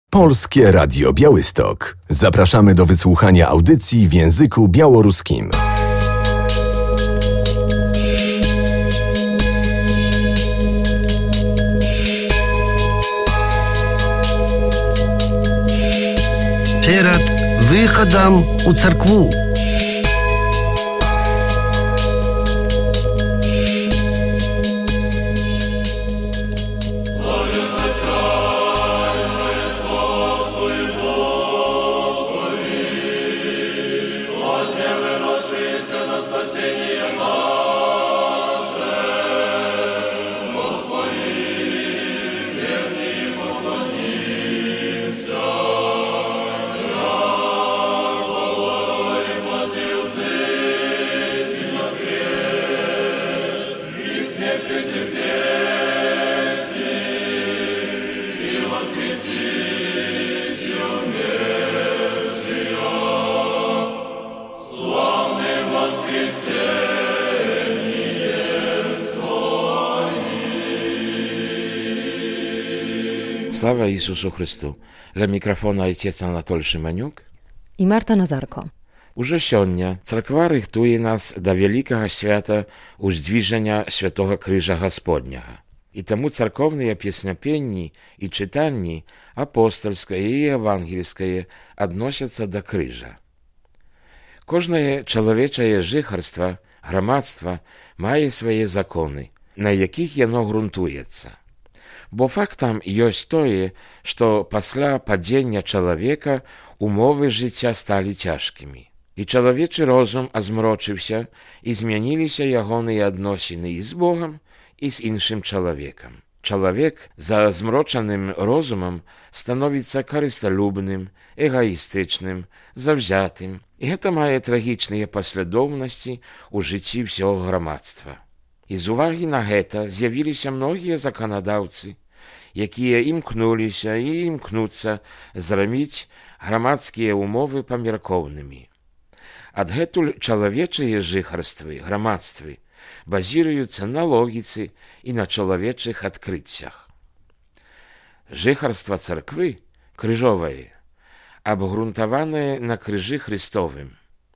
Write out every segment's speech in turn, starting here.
Polskie Radio Białystok. Zapraszamy do wysłuchania audycji w języku białoruskim. Перед выходом у церкву. Слава Ісусу Христу! Для мікрафона отець Анатолій Шиманюк і Марта Назарко. Уже сёння царква рыхтуе нас да вялікага свята ўздвіжання Святога Крыжа Гасподняга. І таму царкоўныя песнапенні і чытанні апостальскае і евангельскае адносяцца да крыжа. Кожнае чалавечае жыхарства, грамадства мае свае законы, на якіх яно грунтуецца. Бо фактам ёсць тое, што пасля падзення чалавека умовы жыцця сталі цяжкімі. І чалавечы розум азмрочыўся, і змяніліся ягоныя адносіны і з Богам, і з іншым чалавекам. Чалавек за змрочаным розумам становіцца карысталюбным, эгаістычным, заўзятым, і гэта мае трагічныя паслядоўнасці ў жыцці ўсяго грамадства. І з увагі на гэта з'явіліся многія заканадаўцы, якія імкнуліся і імкнуцца зраміць грамадскія умовы памяркоўнымі. Адгэтуль чалавечыя жыхарствы, грамадствы базіруюцца на логіцы і на чалавечых адкрыццях. Жыхарства царквы, крыжовае, абгрунтаванае на крыжы Христовым.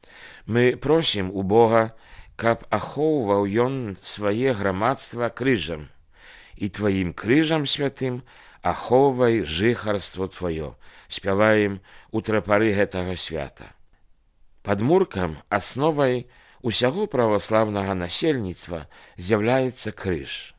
Мы просім у Бога, каб ахоўваў ён свае грамадства крыжам, і тваім крыжам святым ахоўвай жыхарство тваё, спяваем у трапары гэтага свята. Падмуркам, асновай усяго праваслаўнага насельніцтва з'яўляецца крыж.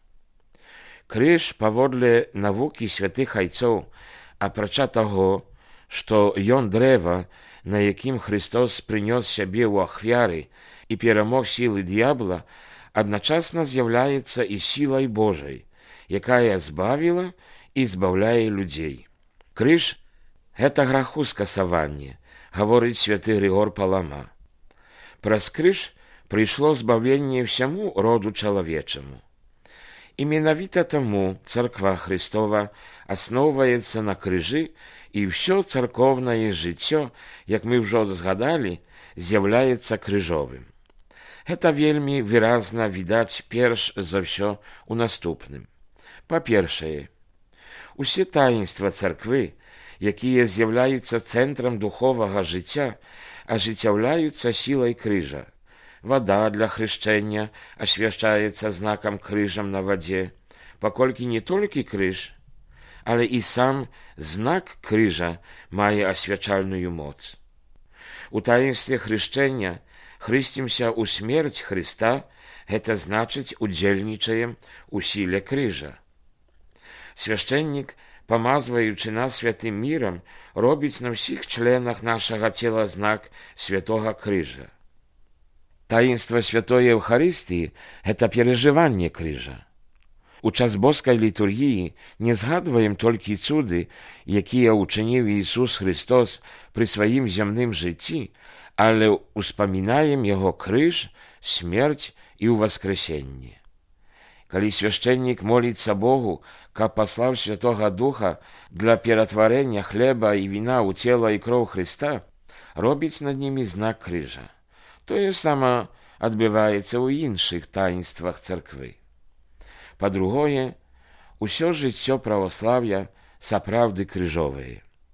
Крыж, паводле навукі святых айцоў, апрача таго, што ён дрэва, на якім Христос прынёс сябе ў ахвяры і перамог сілы д'ябла, адначасна з'яўляецца і сілай Божай, якая збавіла і збаўляе людзей. Крыж – гэта граху скасаванне, гаворыць святы Грыгор Палама. Праз крыж прыйшло збаўленне ўсяму роду чалавечаму. І менавіта таму царква Христова асноўваецца на крыжы, і ўсё царкоўнае жыццё, як мы ўжо згадалі, з'яўляецца крыжовым. Гэта вельмі выразна відаць перш за ўсё у наступным. Па-першае, усе таінства царквы, якія з'яўляюцца цэнтрам духовага жыцця, ажыццяўляюцца сілай крыжа. Вада для хрышчэння асвячаецца знакам крыжам на вадзе, паколькі не толькі крыж, але і сам знак крыжа мае асвячальную моц. У таінстве хрышчэння хрысцімся ў смерць Хрыста, гэта значыць удзельнічаем у сіле крыжа. Свяшчэннік, памазваючы нас святым мірам, робіць на ўсіх членах нашага цела знак святога крыжа. Таінства святой Еўхарыстыі – гэта перажыванне крыжа. У час боскай літургіі не згадваем толькі цуды, якія ўчыніў Ісус Христос пры сваім зямным жыцці, але ўспамінаем яго крыж, смерць і ўваскрэсенне. Калі свяшчэннік моліцца Богу, каб паслаў Святога Духа для ператварэння хлеба і віна ў цела і кроў Хрыста, робіць над німі знак крыжа. Тое сама адбываецца ў іншых таінствах царквы. Па-другое, усё жыццё праваслаўя сапраўды крыжовае.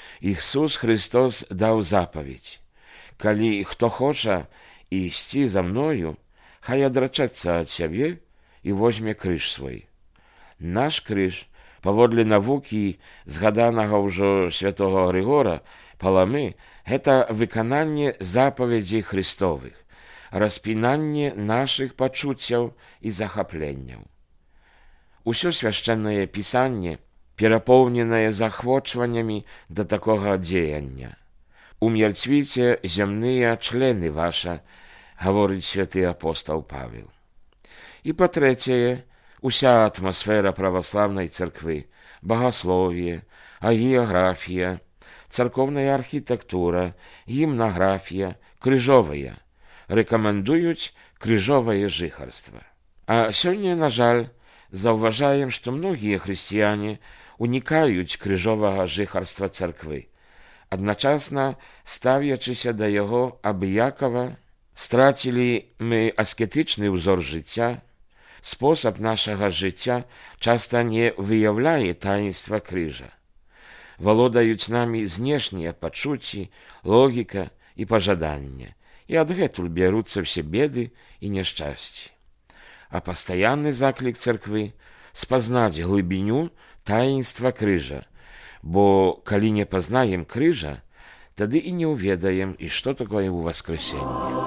Ісус Христос даў запаведь: «Калі хто хоча ісці за мною, хай адрачацца ад сябе і возьме крыж свой». Наш крыж, паводле навукі згаданага ўжо святого Грыгора Паламы, гэта выкананне запаведзей Христовых, распінанне нашых пачуццяў і захапленняў. Усё свяшчэннае пісанне перапоўненае захвочваннямі да такога дзеяння. «Умерцвіце зямныя члены ваша», гаворыць святы апостал Павел. І па-трэцяе, уся атмасфера праваслаўнай царквы, багасловие, агіяграфія, царкоўная архітэктура, гімнаграфія, крыжовая рэкамендуюць крыжовае жыхарства. А сёння, на жаль, заўважаем, што многія хрысціяне унікаюць крыжовага жыхарства царквы, адначасна ставячыся да яго абыякава. Страцілі мы аскетычны ўзор жыцця, спосаб нашага жыцця часта не выяўляе таінства крыжа. Валодаюць намі знешнія пачуцці, логіка і пажаданне, і адгэтуль бяруцца ўсе беды і няшчасці. А пастаянны заклік царквы спазнаць глыбіню таінства крыжа, бо калі не пазнаем крыжа, тады і не ўведаем, і што такое ўваскрэсенне.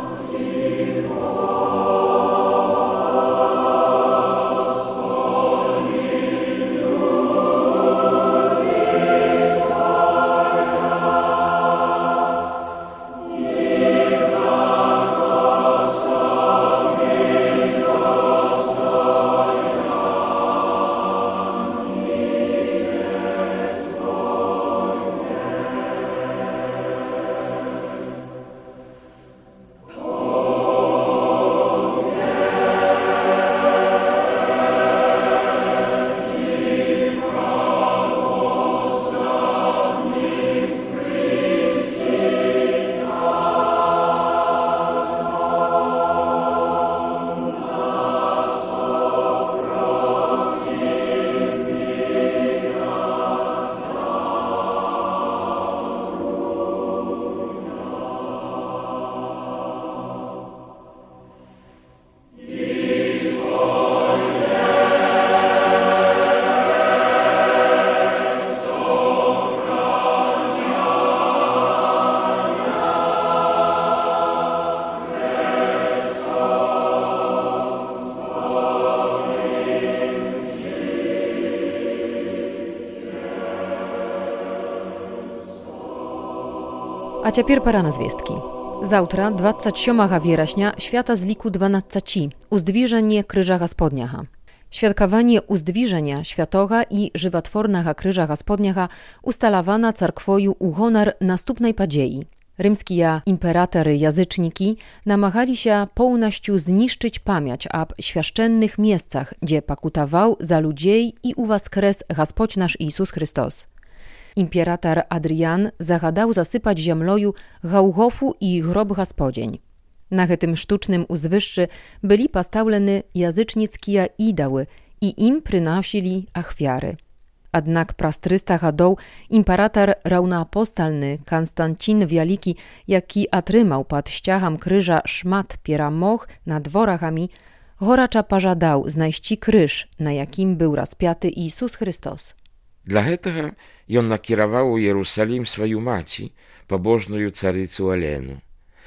А цяпер пара на звесткі. Заўтра, 27 верасня, свята з ліку 12, уздвіжанне крыжа Гасподняга. Świadkowanie uzdwiżenia świętego i żywotwornego krzyża Gospodniego ustalowano cerkwoju u honor następnej podziei. Rzymskie imperatory jazyczniki namagali się pełnością zniszczyć pamięć o świętych miejscach, gdzie pakutował za ludzi i uwaskres Gospodź nasz Jezus Chrystus. Imperator Adrian zagadał zasypać ziemloju Gałgofu i grob Gospodzień. Na tym sztucznym uzwyższy byli postawlene jazycznickie idoły i im przynosili achwiary. Jednak pras 300 lat imperator równoapostolny Konstancin Wielki, jaki otrzymał pod ściacham krzyża szmat pieramog nad worachami, goracza pożadał znajść krzyż, na jakim był rozpięty Jezus Chrystus. Dla гэтага ён накіраваў у Єрусалім сваю маці, пабожную царыцу Алену.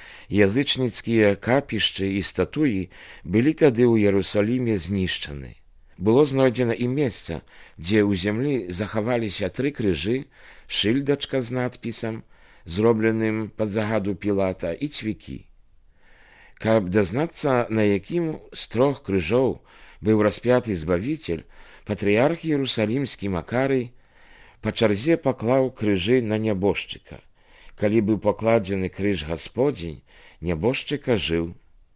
Язычніцкія капішчы і статуі былі тады ў Єрусаліме знішчаны. Было знойдзена і месца, дзе ў зямлі захаваліся 3 крыжы, шыльдачка з надпісам, зробленым пад загаду Пілата, і цвікі. Каб дазнацца, на якім з 3 крыжоў быў распяты Збавіцель, патрыярх Єрусалімскі Макарый па чарзе паклаў крыжы на нябожчыка. Калі быў пакладзены крыж Гасподзень, нябожчыка жыў.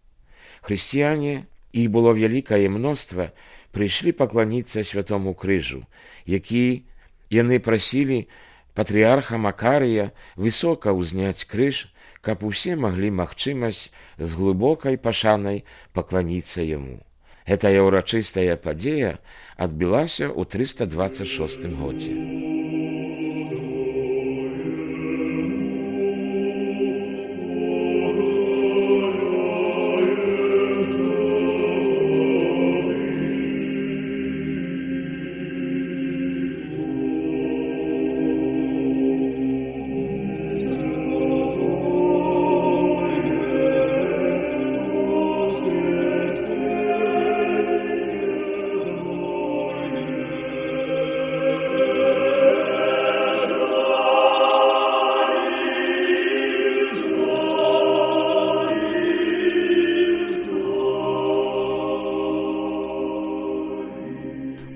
Хрысціяне, іх было вялікае мноства, прыйшлі пакланіцца святому крыжу, які яны прасілі патрыярха Макарыя высока ўзняць крыж, каб усе маглі магчымасць з глыбокай пашанай пакланіцца яму. Гэтая ўрачыстая падзея адбылася ў 326 годзе.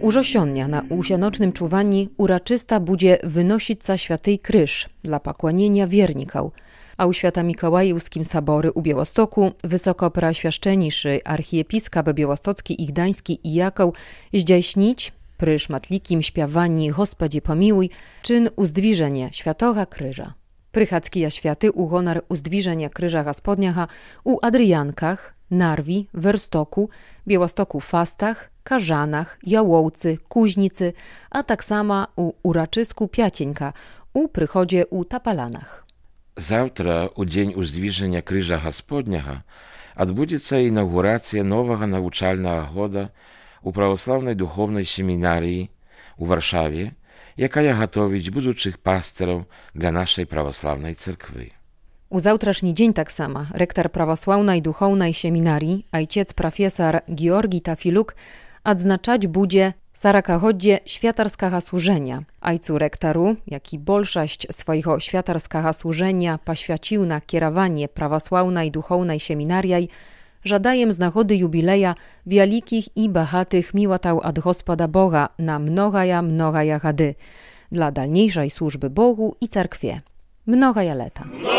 Ужо сёння на усяночным чуванні урачыста будзе выносіцца святы крыж dla пакланення вернікаў, a u Święto-Mikołajewskim Sabory u Białostoku wysokopreświaszczeniszy archiepiskop białostocki i gdański Ijakoł zdziejśnić przy szmatlikim śpiewani Gospodzie pomiłuj czyn uzdwiżenia Świętego Krzyża. Prychackie światy u honor uzdwiżenia Krzyża Gospodniacha u Adriankach, Narwi, Werstoku, Białostoku Fastach, Karzanach, Jałołcy, Kuźnicy, a tak samo u Uraczysku Piacieńka, u Prychodzie u Tapalanach. Завтра, у дзень уздвіжання крыжа Гасподняга, адбудзецца інаўгурацыя новага навучальнага года у праваслаўнай духоўнай семінарыі ў Варшаве, якая гатовіць будучых пастыраў для нашай праваслаўнай царквы. U zautraszni dzień tak sama rektor prawosławnej duchownej seminarii, ojciec profesor Georgi Tafiluk, odznaczać będzie sarakachodzie światarskiego służenia. Ojcu rektoru, jak i bolszość swojego światarskiego służenia poświęcił na kierowanie prawosławnej duchownej seminarii, żadajem z nagody jubileja wielkich i bohatych miłotał od Gospoda Boga na mnogaja gady dla dalniejszej służby Bogu i cerkwie. Mnogaja leta.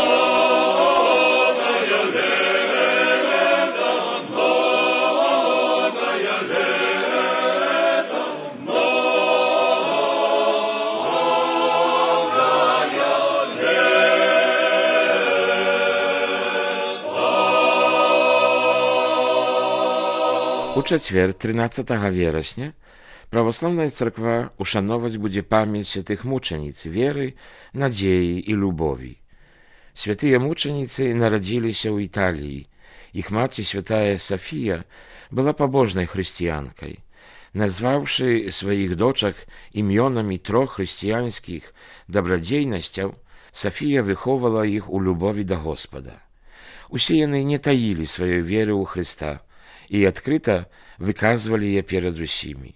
У чацвер, 13 верасня, православная царква ушановаць будзе памяць святых мучаніц веры, надзеі і любові. Святыя мучаніцы нарадзіліся ў Італіі. Іх маці святая Сафія была пабожнай хрысціянкай. Назваўшы сваіх дочак імёнамі 3 хрысціянскіх дабрадзейнасцяў, Сафія выхоўвала іх у любові да Господа. Усе яны не таілі сваёй веры ў Хрыста і адкрыта выказвалі яе перад усімі.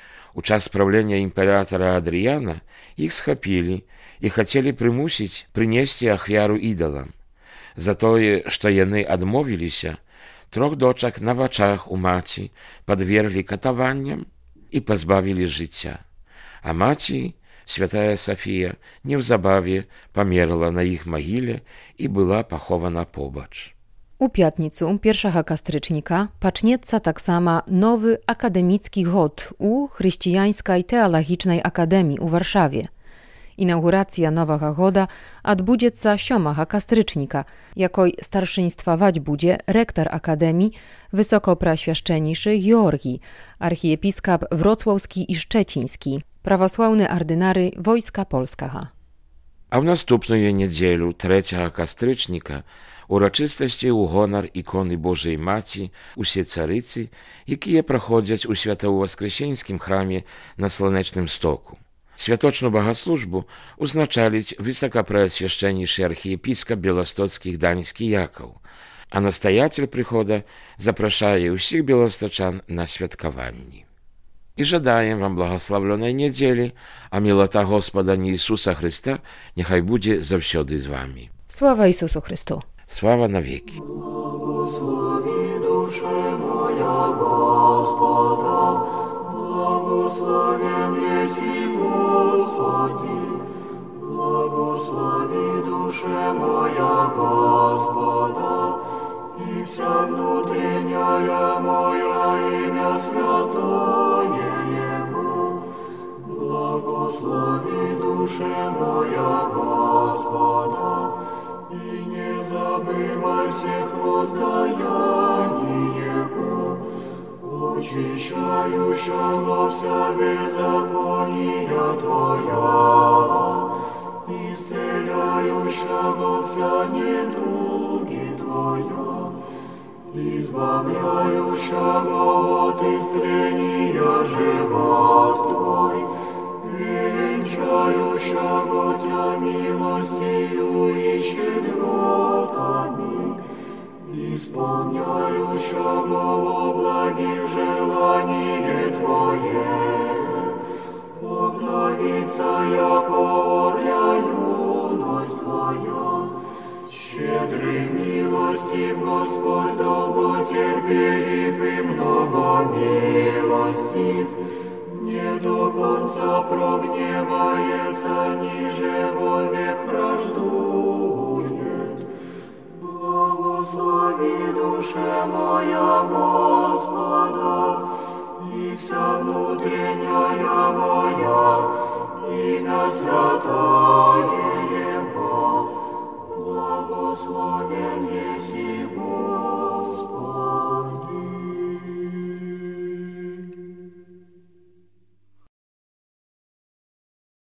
У час правлення імператара Адрыяна іх схапілі і хацелі прымусіць прынесці ахвяру ідалам. За тое, што яны адмовіліся, 3 дочак на вачах у маці падверглі катаванням і пазбавілі жыцця. А маці, святая Сафія, неўзабаве памерла на іх магіле і была пахована побач. U piatnicu 1 kastrycznika pacznieca tak sama nowy akademicki god u Chrześcijańskiej Teologicznej Akademii u Warszawie. Inauguracja nowego goda odbędzie 7 kastrycznika, jakoj starszyństwować będzie rektor Akademii wysokopreświaszczeniszy Georgi, archiepiskop wrocławski i szczeciński, prawosławny ordynary Wojska Polskiego. А ў наступную нядзелю 3 кастрычніка урачыстасці ў гонар іконы Божай Маці усе царыцы, якія праходзяць у святаўваскрэсенскім храме на Сланечным стоку. Святочную багаслужбу узначаліць высокопреосвященнейшы архіепіскап беластоцкі Гданьскі Якаў, а настаятель прыхода запрашае ўсіх беластачан на святкаванні. І жадаем вам благословленной недели, а милота Господа Иисуса Христа нехай буде завсёды з вами. Слава Ісусу Христу! Слава навеки! Благослови душе моя Господа, благословен еси Господи, благослови душе моя Господа, и вся внутренняя моя имя святое Его. Благослови душе моя Господа, и не забывай всех воздаяние Его, очищающего вся беззакония Твоя, исцеляющего вся недуги Твоя, избавляющего от истления живот Твой, венчающего Тя милостью и щедротами, исполняющего во благих желание Твое, обновится, яко орля юность Твоя. Щедрый, милостив Господь, долготерпелив и многомилостив, не до конца прогневается, ниже вовек враждует. Благослови душе моя Господа, и вся внутренняя моя, имя святое Его, благословен еси Господь.